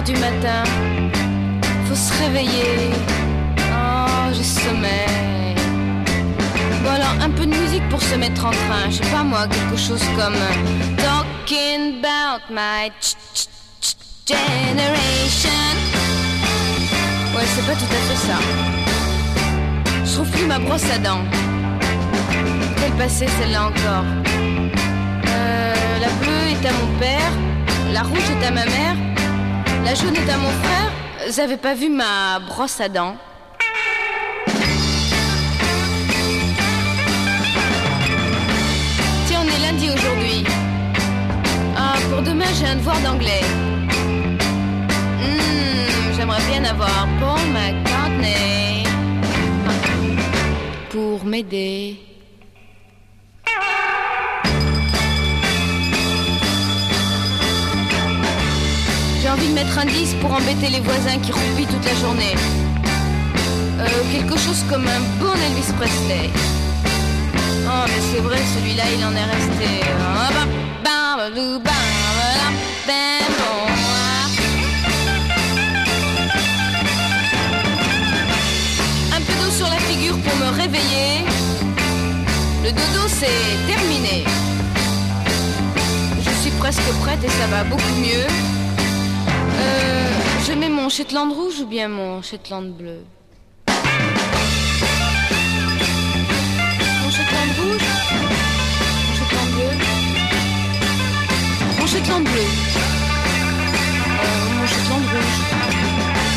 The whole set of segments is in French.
du matin, faut se réveiller. Oh, j'ai sommeil. Bon alors, un peu de musique pour se mettre en train. Je sais pas moi, quelque chose comme Talking about my generation. Ouais, c'est pas tout à fait ça. Je trouve plus ma brosse à dents. Quelle passée celle-là encore. La bleue est à mon père, la rouge est à ma mère, la jaune est à mon frère. J'avais pas vu ma brosse à dents. Tiens, on est lundi aujourd'hui. Ah, pour demain j'ai un devoir d'anglais. J'aimerais bien avoir Paul McCartney pour m'aider. J'ai envie de mettre un disque pour embêter les voisins qui roupillent toute la journée. Quelque chose comme un bon Elvis Presley. Oh mais c'est vrai, celui-là il en est resté. Un peu d'eau sur la figure pour me réveiller. Le dodo c'est terminé. Je suis presque prête et ça va beaucoup mieux. Je mets mon Shetland rouge ou bien mon Shetland bleu? Mon Shetland rouge? Mon Shetland bleu? Mon Shetland bleu? Mon Shetland rouge?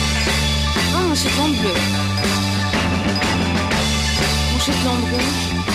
Ah, mon Shetland bleu? Mon Shetland rouge?